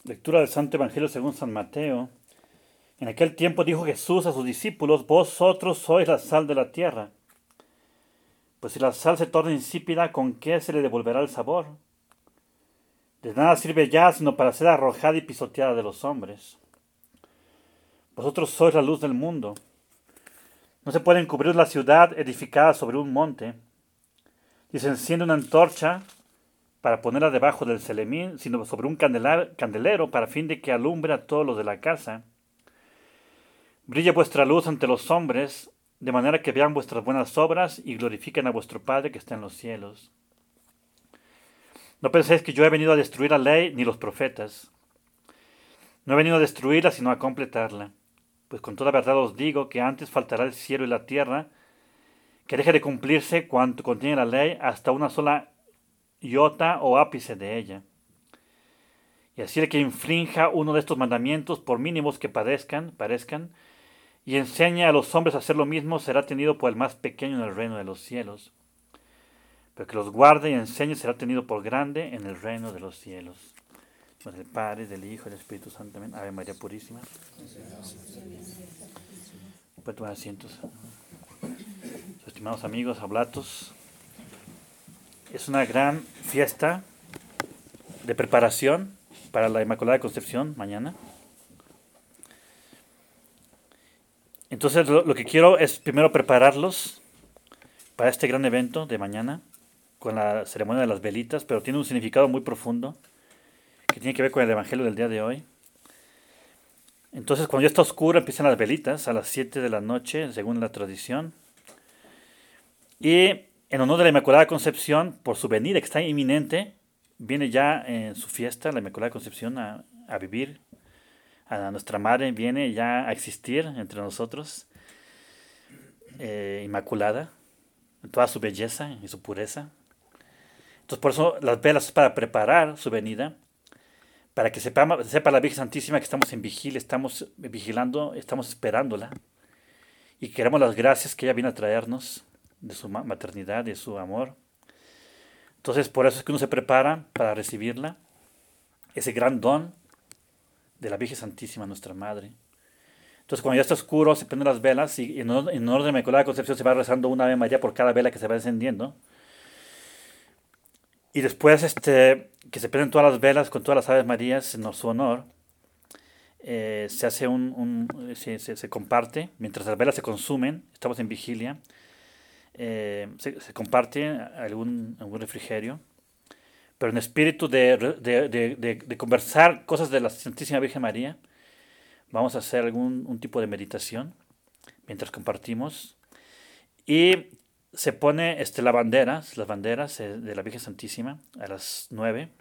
Lectura del Santo Evangelio según San Mateo. En aquel tiempo dijo Jesús a sus discípulos: Vosotros sois la sal de la tierra. Pues si la sal se torna insípida, ¿con qué se le devolverá el sabor? De nada sirve ya, sino para ser arrojada y pisoteada de los hombres. Vosotros sois la luz del mundo. No se puede encubrir la ciudad edificada sobre un monte, y se enciende una antorcha para ponerla debajo del celemín, sino sobre un candelero, para fin de que alumbre a todos los de la casa. Brille vuestra luz ante los hombres, de manera que vean vuestras buenas obras y glorifiquen a vuestro Padre que está en los cielos. No penséis que yo he venido a destruir la ley ni los profetas. No he venido a destruirla, sino a completarla. Pues con toda verdad os digo que antes faltará el cielo y la tierra, que deje de cumplirse cuanto contiene la ley, hasta una sola iota o ápice de ella. Y así el que infrinja uno de estos mandamientos, por mínimos que parezcan, y enseñe a los hombres a hacer lo mismo, será tenido por el más pequeño en el reino de los cielos. Pero que los guarde y enseñe será tenido por grande en el reino de los cielos. Pues del Padre, del Hijo y del Espíritu Santo. Amén. Ave María Purísima. Pueden tomar asientos. Estimados amigos, oblatos, es una gran fiesta de preparación para la Inmaculada Concepción mañana. Entonces lo que quiero es primero prepararlos para este gran evento de mañana con la ceremonia de las velitas, pero tiene un significado muy profundo que tiene que ver con el Evangelio del día de hoy. Entonces cuando ya está oscuro empiezan las velitas a las 7 de la noche, según la tradición. Y en honor de la Inmaculada Concepción, por su venida que está inminente, viene ya en su fiesta la Inmaculada Concepción a vivir. A nuestra Madre viene ya a existir entre nosotros, inmaculada, en toda su belleza y su pureza. Entonces por eso las velas es para preparar su venida, para que sepa la Virgen Santísima que estamos en vigilia, estamos vigilando, estamos esperándola y queremos las gracias que ella viene a traernos de su maternidad, de su amor. Entonces por eso es que uno se prepara para recibirla, ese gran don de la Virgen Santísima, nuestra Madre. Entonces cuando ya está oscuro se prenden las velas y en honor de la Inmaculada Concepción se va rezando una Ave María por cada vela que se va encendiendo. Y después que se prenden todas las velas con todas las Aves Marías en su honor, se hace se comparte, mientras las velas se consumen, estamos en vigilia, se comparte algún refrigerio, pero en espíritu de conversar cosas de la Santísima Virgen María. Vamos a hacer un tipo de meditación mientras compartimos. Y se pone las banderas de la Virgen Santísima a las 9.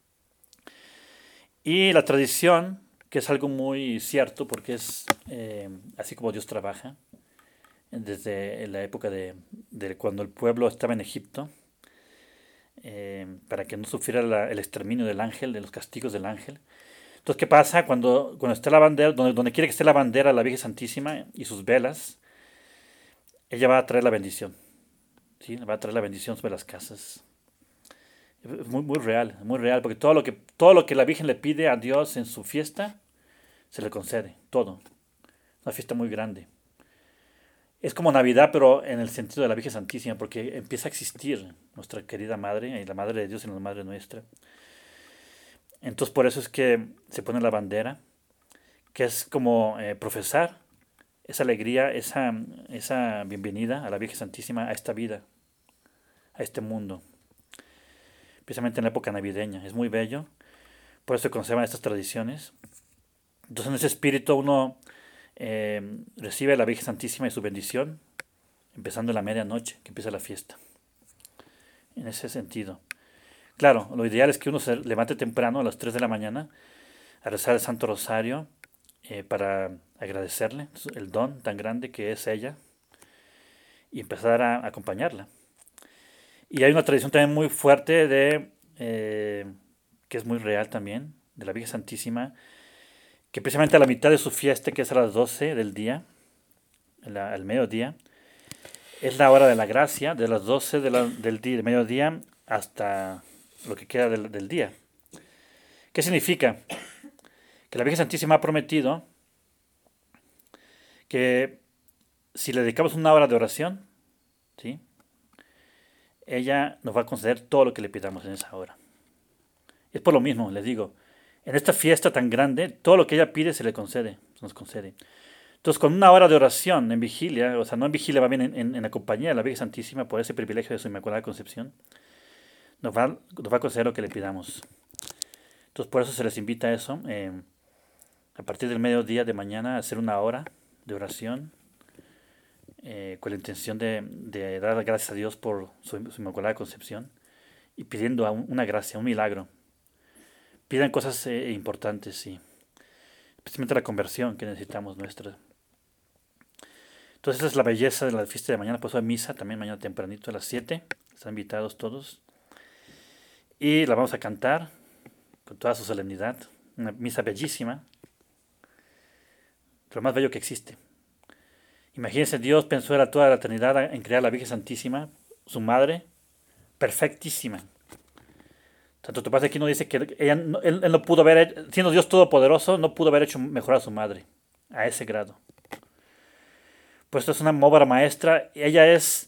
Y la tradición, que es algo muy cierto, porque es así como Dios trabaja, desde la época de cuando el pueblo estaba en Egipto, para que no sufriera el exterminio del ángel, de los castigos del ángel. Entonces, ¿qué pasa cuando está la bandera, donde quiere que esté la bandera, la Virgen Santísima y sus velas? Ella va a traer la bendición, ¿sí? Va a traer la bendición sobre las casas. Es muy real, porque todo lo que la Virgen le pide a Dios en su fiesta, se le concede, todo. Una fiesta muy grande. Es como Navidad, pero en el sentido de la Virgen Santísima, porque empieza a existir nuestra querida Madre, y la Madre de Dios y la Madre nuestra. Entonces por eso es que se pone la bandera, que es como profesar esa alegría, esa bienvenida a la Virgen Santísima, a esta vida, a este mundo, precisamente en la época navideña. Es muy bello, por eso se conservan estas tradiciones. Entonces en ese espíritu uno recibe a la Virgen Santísima y su bendición, empezando en la medianoche, que empieza la fiesta. En ese sentido. Claro, lo ideal es que uno se levante temprano a las 3 de la mañana a rezar el Santo Rosario para agradecerle el don tan grande que es ella y empezar a acompañarla. Y hay una tradición también muy fuerte que es muy real también, de la Virgen Santísima, que precisamente a la mitad de su fiesta, que es a las 12 del día, al mediodía, es la hora de la gracia, de las 12 del mediodía hasta lo que queda del día. ¿Qué significa? que la Virgen Santísima ha prometido que si le dedicamos una hora de oración, ¿sí?, ella nos va a conceder todo lo que le pidamos en esa hora. Es por lo mismo, les digo, en esta fiesta tan grande, todo lo que ella pide se le concede, se nos concede. Entonces, con una hora de oración en vigilia, o sea, no en vigilia, va bien en la compañía de la Virgen Santísima, por ese privilegio de su Inmaculada Concepción, nos va a conceder lo que le pidamos. Entonces, por eso se les invita a eso, a partir del mediodía de mañana, a hacer una hora de oración, con la intención de dar gracias a Dios por su Inmaculada Concepción y pidiendo una gracia, un milagro. Pidan cosas importantes, sí, especialmente la conversión que necesitamos nuestra. Entonces esa es la belleza de la fiesta de mañana. Por eso hay misa también mañana tempranito a las 7. Están invitados todos. Y la vamos a cantar con toda su solemnidad. Una misa bellísima. Lo más bello que existe. Imagínense, Dios pensó en toda la eternidad en crear a la Virgen Santísima, su madre, perfectísima. Tanto tu padre aquí no dice que él no pudo haber, siendo Dios todopoderoso, no pudo haber hecho mejor a su madre. A ese grado. Pues esto es una obra maestra. Ella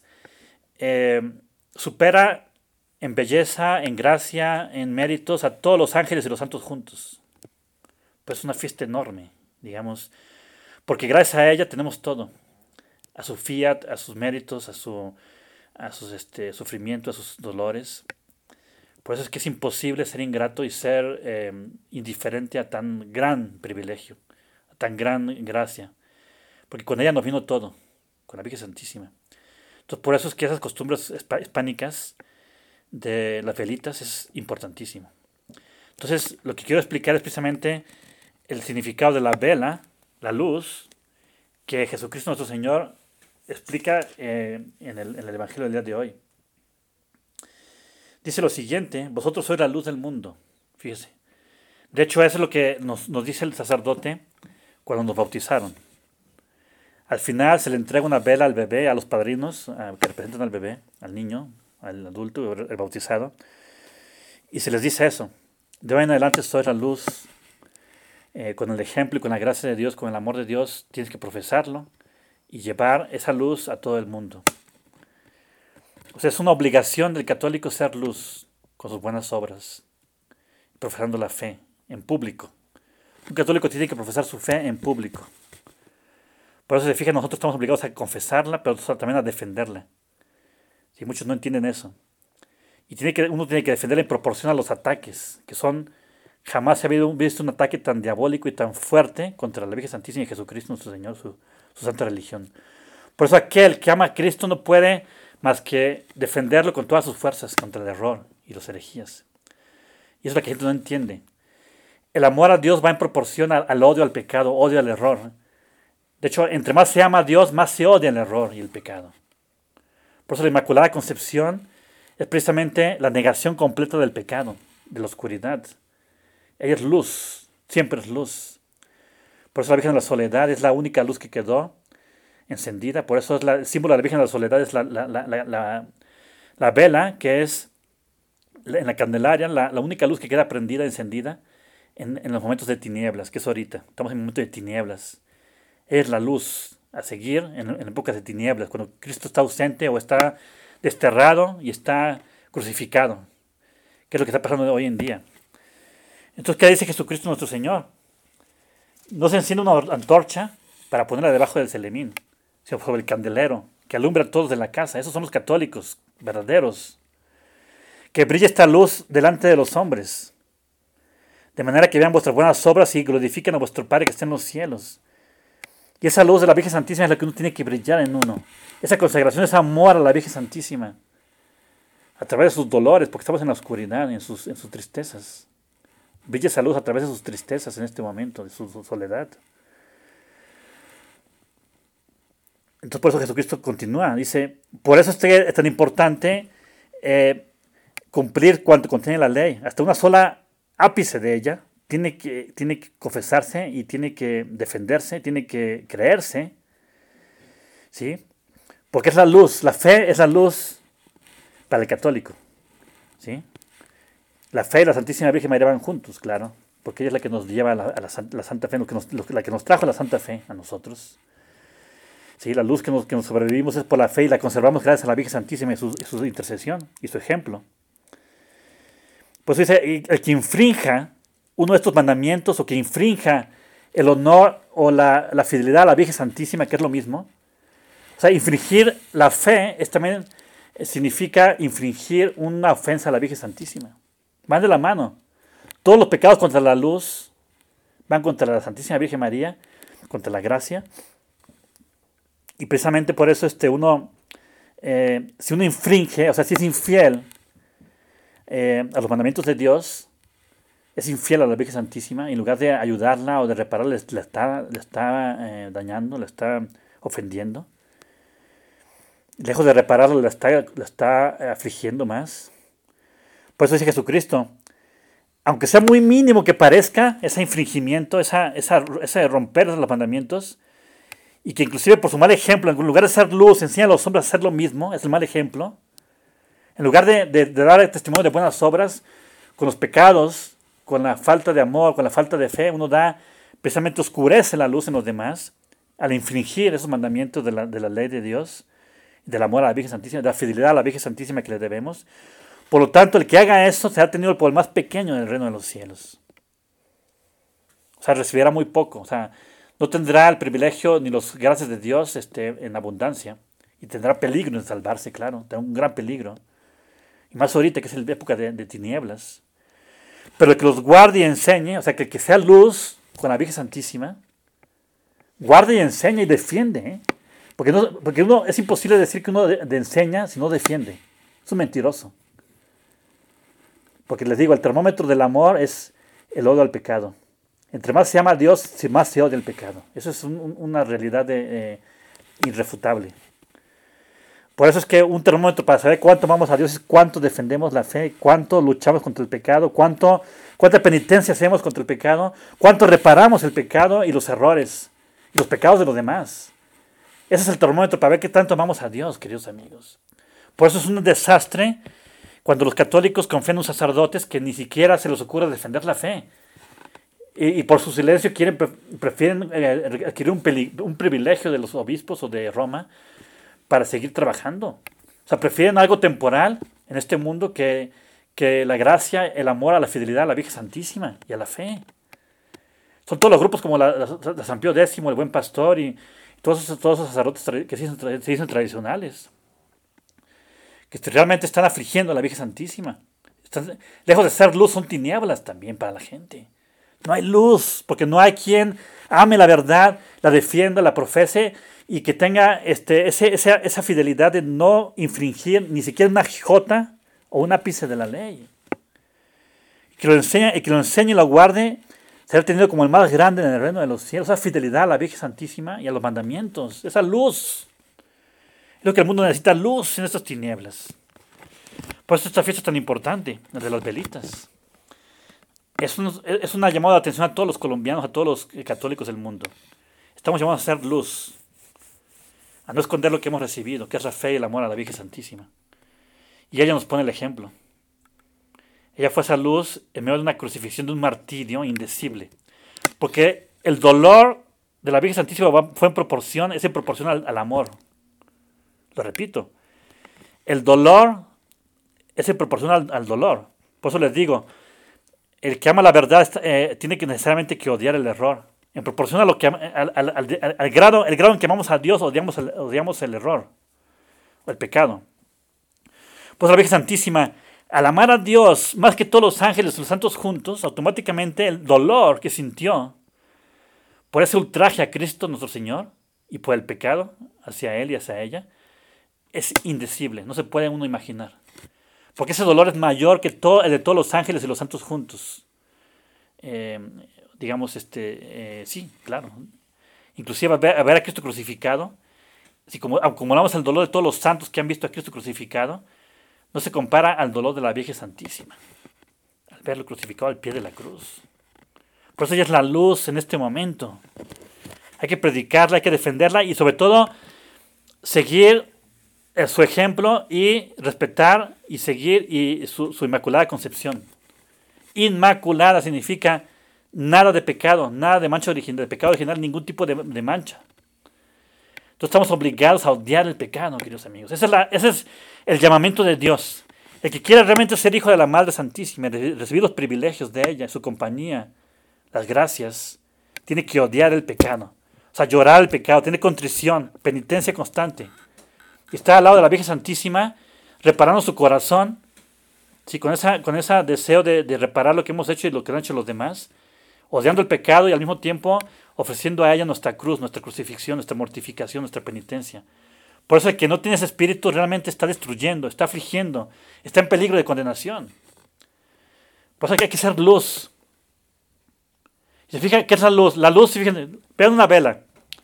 supera en belleza, en gracia, en méritos a todos los ángeles y los santos juntos. Pues es una fiesta enorme, digamos, porque gracias a ella tenemos todo. A su fiat, a sus méritos, a sus sufrimientos, a sus dolores. Por eso es que es imposible ser ingrato y ser indiferente a tan gran privilegio, a tan gran gracia. Porque con ella nos vino todo, con la Virgen Santísima. Entonces, por eso es que esas costumbres hispánicas de las velitas es importantísimo. Entonces, lo que quiero explicar es precisamente el significado de la vela, la luz, que Jesucristo nuestro Señor explica en el Evangelio del día de hoy. Dice lo siguiente: vosotros sois la luz del mundo. Fíjese. De hecho, eso es lo que nos dice el sacerdote cuando nos bautizaron. Al final se le entrega una vela al bebé, a los padrinos que representan al bebé, al niño, al adulto, el bautizado. Y se les dice eso: de hoy en adelante sois la luz. Con el ejemplo y con la gracia de Dios, con el amor de Dios, tienes que profesarlo y llevar esa luz a todo el mundo. O sea, es una obligación del católico ser luz con sus buenas obras, profesando la fe en público. Un católico tiene que profesar su fe en público. Por eso se fijan, nosotros estamos obligados a confesarla, pero también a defenderla. Y muchos no entienden eso. Y uno tiene que defenderla en proporción a los ataques, que son... Jamás se ha visto un ataque tan diabólico y tan fuerte contra la Virgen Santísima y Jesucristo nuestro Señor, su santa religión. Por eso aquel que ama a Cristo no puede más que defenderlo con todas sus fuerzas contra el error y las herejías. Y eso es lo que la gente no entiende. El amor a Dios va en proporción al odio al pecado, odio al error. De hecho, entre más se ama a Dios, más se odia el error y el pecado. Por eso la Inmaculada Concepción es precisamente la negación completa del pecado, de la oscuridad. Ella es luz, siempre es luz. Por eso la Virgen de la Soledad es la única luz que quedó encendida. Por eso el símbolo de la Virgen de la Soledad es la vela, que es en la Candelaria, la única luz que queda prendida, encendida en los momentos de tinieblas, que es ahorita. Estamos en un momento de tinieblas. Es la luz a seguir en épocas de tinieblas, cuando Cristo está ausente o está desterrado y está crucificado, que es lo que está pasando hoy en día. Entonces, ¿qué dice Jesucristo nuestro Señor? No se enciende una antorcha para ponerla debajo del celemín, sino sobre el candelero, que alumbra a todos de la casa. Esos son los católicos verdaderos. Que brille esta luz delante de los hombres, de manera que vean vuestras buenas obras y glorifiquen a vuestro Padre que está en los cielos. Y esa luz de la Virgen Santísima es la que uno tiene que brillar en uno. Esa consagración, ese amor a la Virgen Santísima, a través de sus dolores, porque estamos en la oscuridad, en sus tristezas. Brilla esa luz a través de sus tristezas en este momento, de su soledad. Entonces por eso Jesucristo continúa, dice, por eso es tan importante cumplir cuanto contiene la ley. Hasta una sola ápice de ella tiene que confesarse y tiene que defenderse, tiene que creerse, ¿sí? Porque es la luz, la fe es la luz para el católico, ¿sí? La fe y la Santísima Virgen María van juntos, claro. porque ella es la que nos lleva a la Santa Fe, la que nos trajo la Santa Fe a nosotros. Sí, la luz que nos sobrevivimos es por la fe y la conservamos gracias a la Virgen Santísima y su intercesión y su ejemplo. Pues dice, el que infrinja uno de estos mandamientos o que infrinja el honor o la fidelidad a la Virgen Santísima, que es lo mismo. O sea, infringir la fe también significa infringir una ofensa a la Virgen Santísima. Van de la mano. Todos los pecados contra la luz van contra la Santísima Virgen María, contra la gracia. Y precisamente por eso si uno infringe, o sea, si es infiel a los mandamientos de Dios, es infiel a la Virgen Santísima, y en lugar de ayudarla o de repararla, le está dañando, le está ofendiendo. Lejos de repararla, la está afligiendo más. Por eso dice Jesucristo, aunque sea muy mínimo que parezca ese infringimiento, ese romper los mandamientos, y que inclusive por su mal ejemplo, en lugar de ser luz, enseña a los hombres a hacer lo mismo, es el mal ejemplo. En lugar de dar testimonio de buenas obras, con los pecados, con la falta de amor, con la falta de fe, uno precisamente oscurece la luz en los demás, al infringir esos mandamientos de la ley de Dios, del amor a la Virgen Santísima, de la fidelidad a la Virgen Santísima que le debemos. Por lo tanto, el que haga eso será tenido por el más pequeño en el reino de los cielos. O sea, recibirá muy poco. O sea, no tendrá el privilegio ni las gracias de Dios en abundancia. Y tendrá peligro en salvarse, claro. Tendrá un gran peligro. Y más ahorita que es la época de tinieblas. Pero el que los guarde y enseñe, o sea, que el que sea luz con la Virgen Santísima, guarde y enseña y defiende. Porque es imposible decir que uno enseña si no defiende. Es un mentiroso. Porque les digo, el termómetro del amor es el odio al pecado. Entre más se ama a Dios, más se odia el pecado. Eso es una realidad irrefutable. Por eso es que un termómetro para saber cuánto amamos a Dios es cuánto defendemos la fe, cuánto luchamos contra el pecado, cuánta penitencia hacemos contra el pecado, cuánto reparamos el pecado y los errores y los pecados de los demás. Ese es el termómetro para ver qué tanto amamos a Dios, queridos amigos. Por eso es un desastre cuando los católicos confían en los sacerdotes que ni siquiera se les ocurre defender la fe. Y por su silencio prefieren adquirir un privilegio de los obispos o de Roma para seguir trabajando. O sea, prefieren algo temporal en este mundo que la gracia, el amor a la fidelidad a la Virgen Santísima y a la fe. Son todos los grupos como la San Pío X, el Buen Pastor y todos esos sacerdotes que se dicen tradicionales, que realmente están afligiendo a la Virgen Santísima. Lejos de ser luz, son tinieblas también para la gente. No hay luz, porque no hay quien ame la verdad, la defienda, la profese y que tenga esa fidelidad de no infringir ni siquiera una jota o un ápice de la ley. Y que lo enseñe y lo guarde, será tenido como el más grande en el reino de los cielos. Esa fidelidad a la Virgen Santísima y a los mandamientos, esa luz. Es lo que el mundo necesita, luz en estas tinieblas. Por eso esta fiesta es tan importante, la de las velitas. Es una llamada de atención a todos los colombianos, a todos los católicos del mundo. Estamos llamados a ser luz, a no esconder lo que hemos recibido, que es la fe y el amor a la Virgen Santísima. Y ella nos pone el ejemplo. Ella fue esa luz en medio de una crucifixión, de un martirio indecible. Porque el dolor de la Virgen Santísima es en proporción al amor. Lo repito. El dolor es en proporción al dolor. Por eso les digo, el que ama la verdad tiene que necesariamente que odiar el error. En proporción a lo que al grado en que amamos a Dios, odiamos el error o el pecado. Pues la Virgen Santísima, al amar a Dios más que todos los ángeles y los santos juntos, automáticamente el dolor que sintió por ese ultraje a Cristo nuestro Señor y por el pecado hacia Él y hacia ella es indecible, no se puede uno imaginar. Porque ese dolor es mayor que el de todos los ángeles y los santos juntos. Sí, claro. Inclusive a ver a Cristo crucificado, si como acumulamos el dolor de todos los santos que han visto a Cristo crucificado, no se compara al dolor de la Virgen Santísima, al verlo crucificado al pie de la cruz. Por eso ella es la luz en este momento. Hay que predicarla, hay que defenderla y sobre todo seguir su ejemplo y respetar y seguir su inmaculada concepción. Inmaculada significa nada de pecado, nada de mancha original, de pecado original, ningún tipo de mancha. Entonces estamos obligados a odiar el pecado, queridos amigos. Ese es el llamamiento de Dios. El que quiere realmente ser hijo de la Madre Santísima, recibir los privilegios de ella, su compañía, las gracias, tiene que odiar el pecado. O sea, llorar el pecado, tener contrición, penitencia constante. Y estar al lado de la Virgen Santísima, reparando su corazón, ¿sí? con ese deseo de reparar lo que hemos hecho y lo que han hecho los demás, odiando el pecado y al mismo tiempo ofreciendo a ella nuestra cruz, nuestra crucifixión, nuestra mortificación, nuestra penitencia. Por eso el que no tiene ese espíritu realmente está destruyendo, está afligiendo, está en peligro de condenación. Por eso hay que ser luz. ¿Y se fijan qué es la luz? La luz, fíjense, vean una vela.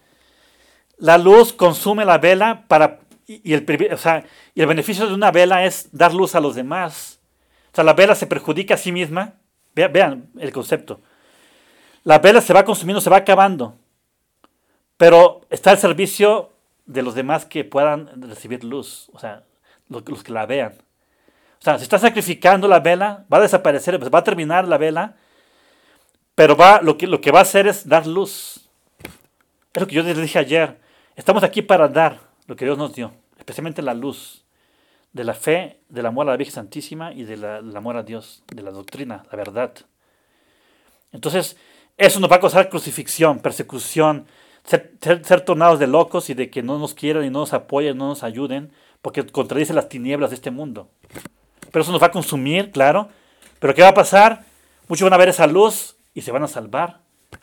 La luz consume la vela y el beneficio de una vela es dar luz a los demás. O sea, la vela se perjudica a sí misma. Vean el concepto. La vela se va consumiendo, se va acabando, pero está al servicio de los demás que puedan recibir luz, o sea, los que la vean. O sea, se está sacrificando la vela, va a desaparecer, va a terminar la vela, pero lo que va a hacer es dar luz. Es lo que yo les dije ayer. Estamos aquí para dar lo que Dios nos dio, especialmente la luz de la fe, del amor a la Virgen Santísima y del amor a Dios, de la doctrina, la verdad. Entonces, eso nos va a causar crucifixión, persecución, ser tornados de locos y de que no nos quieran y no nos apoyen, no nos ayuden, porque contradice las tinieblas de este mundo. Pero eso nos va a consumir, claro. Pero ¿qué va a pasar? Muchos van a ver esa luz y se van a salvar.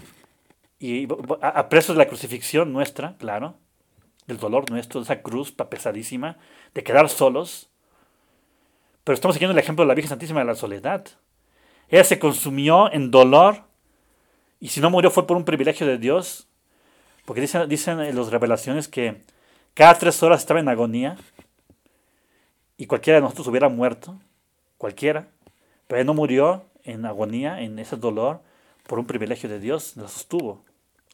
Y a presos de la crucifixión nuestra, claro, del dolor nuestro, de esa cruz pesadísima, de quedar solos. Pero estamos siguiendo el ejemplo de la Virgen Santísima de la soledad. Ella se consumió en dolor. Y si no murió fue por un privilegio de Dios, porque dicen en las revelaciones que cada 3 horas estaba en agonía y cualquiera de nosotros hubiera muerto, cualquiera, pero él no murió en agonía, en ese dolor, por un privilegio de Dios, lo sostuvo.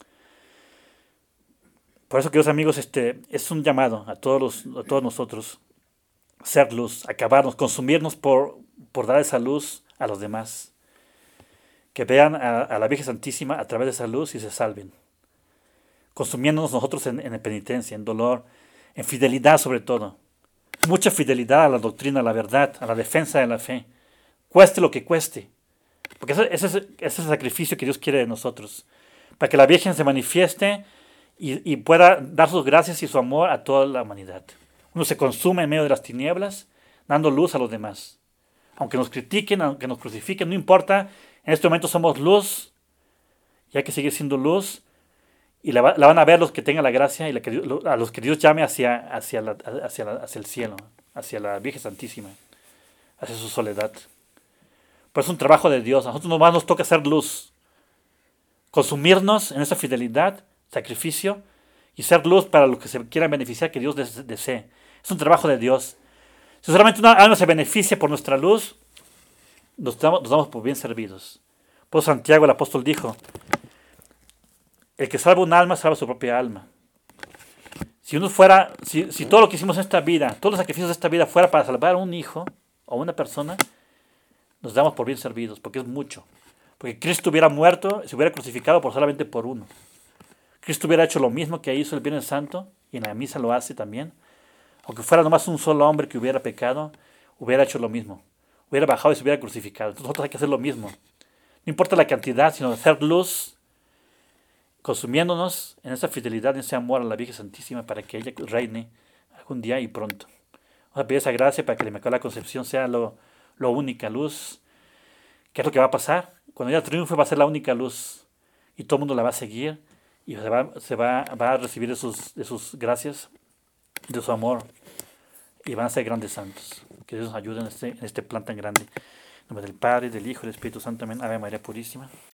Por eso, queridos amigos, es un llamado a todos nosotros, ser luz, acabarnos, consumirnos por dar esa luz a los demás. Que vean a la Virgen Santísima a través de esa luz y se salven. Consumiéndonos nosotros en penitencia, en dolor, en fidelidad sobre todo. Mucha fidelidad a la doctrina, a la verdad, a la defensa de la fe. Cueste lo que cueste. Porque ese es el sacrificio que Dios quiere de nosotros. Para que la Virgen se manifieste y pueda dar sus gracias y su amor a toda la humanidad. Uno se consume en medio de las tinieblas, dando luz a los demás. Aunque nos critiquen, aunque nos crucifiquen, no importa. En este momento somos luz, y hay que seguir siendo luz, y la van a ver los que tengan la gracia y a los que Dios llame hacia el cielo, hacia la Virgen Santísima, hacia su soledad. Pues es un trabajo de Dios. A nosotros nomás nos toca hacer luz, consumirnos en esa fidelidad, sacrificio, y ser luz para los que se quieran beneficiar, que Dios desee. Es un trabajo de Dios. Si solamente una alma se beneficia por nuestra luz, nos damos por bien servidos. Por Santiago el apóstol dijo, el que salva un alma, salva su propia alma. Si todo lo que hicimos en esta vida, todos los sacrificios de esta vida fuera para salvar a un hijo o una persona, nos damos por bien servidos, porque es mucho. Porque Cristo hubiera muerto, se hubiera crucificado solamente por uno. Cristo hubiera hecho lo mismo que hizo el Viernes Santo, y en la misa lo hace también. Aunque fuera nomás un solo hombre que hubiera pecado, hubiera hecho lo mismo. Hubiera bajado y se hubiera crucificado. Entonces nosotros hay que hacer lo mismo. No importa la cantidad, sino hacer luz, consumiéndonos en esa fidelidad, en ese amor a la Virgen Santísima, para que ella reine algún día y pronto. Vamos a pedir esa gracia para que la Inmaculada Concepción sea lo única luz. ¿Qué es lo que va a pasar? Cuando ella triunfe va a ser la única luz y todo el mundo la va a seguir y va a recibir de sus gracias, de su amor, y van a ser grandes santos. Que Dios nos ayude en este plan tan grande. En nombre del Padre, del Hijo y del Espíritu Santo. Amén. Ave María Purísima.